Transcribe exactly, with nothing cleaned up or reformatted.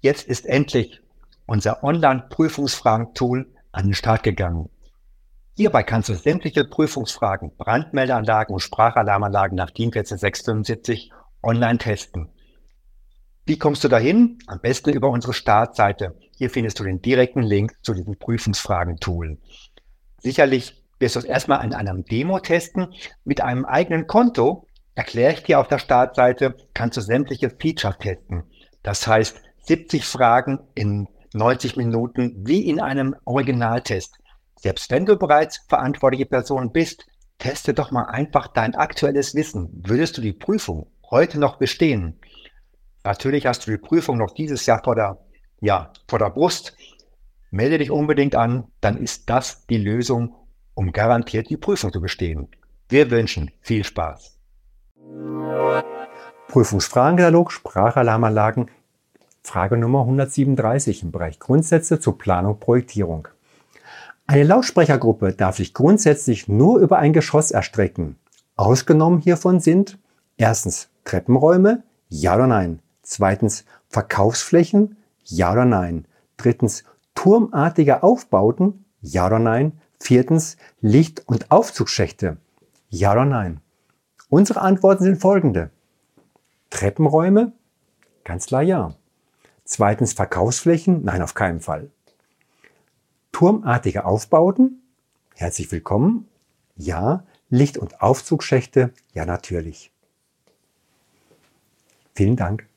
Jetzt ist endlich unser Online-Prüfungsfragen-Tool an den Start gegangen. Hierbei kannst du sämtliche Prüfungsfragen, Brandmeldeanlagen und Sprachalarmanlagen nach DIN eins vier sechs fünf online testen. Wie kommst du dahin? Am besten über unsere Startseite. Hier findest du den direkten Link zu diesem Prüfungsfragen-Tool. Sicherlich wirst du es erstmal in einem Demo testen. Mit einem eigenen Konto, erkläre ich dir auf der Startseite, kannst du sämtliche Features testen. Das heißt, siebzig Fragen in neunzig Minuten wie in einem Originaltest. Selbst wenn du bereits verantwortliche Person bist, teste doch mal einfach dein aktuelles Wissen. Würdest du die Prüfung heute noch bestehen? Natürlich hast du die Prüfung noch dieses Jahr vor der, ja, vor der Brust. Melde dich unbedingt an, dann ist das die Lösung, um garantiert die Prüfung zu bestehen. Wir wünschen viel Spaß. Prüfungsfragenkatalog Sprachalarmanlagen, Frage Nummer hundertsiebenunddreißig im Bereich Grundsätze zur Planung Projektierung. Eine Lautsprechergruppe darf sich grundsätzlich nur über ein Geschoss erstrecken. Ausgenommen hiervon sind erstens Treppenräume, ja oder nein. Zweitens Verkaufsflächen, ja oder nein. Drittens turmartige Aufbauten, ja oder nein. Viertens Licht- und Aufzugschächte, ja oder nein. Unsere Antworten sind folgende. Treppenräume, ganz klar ja. Zweitens Verkaufsflächen, nein, auf keinen Fall. Turmartige Aufbauten, herzlich willkommen, ja. Licht- und Aufzugschächte, ja natürlich. Vielen Dank.